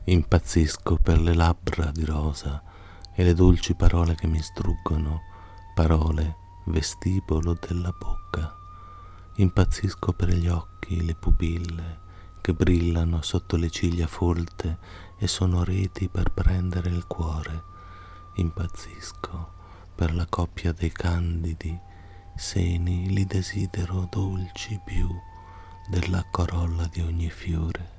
Impazzisco per le labbra di rosa e le dolci parole che mi struggono, parole vestibolo della bocca. Impazzisco per gli occhi, le pupille che brillano sotto le ciglia folte e sono reti per prendere il cuore. Impazzisco per la coppia dei candidi seni, li desidero dolci più della corolla di ogni fiore.